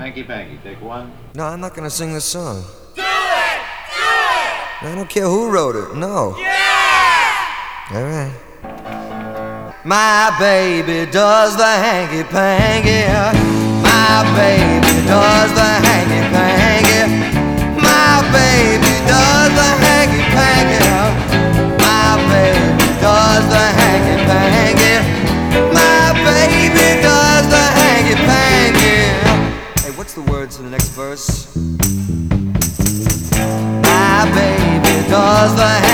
Hanky Panky, take one. No, I'm not gonna sing this song. Do it! Do it! I don't care who wrote it, no. Yeah! Alright. My baby does the hanky panky. My baby does the hanky panky. My baby does the hanky panky. My baby does the hanky panky. My baby does the hanky panky. Hey, what's the words to the next verse? My baby does the hanky panky.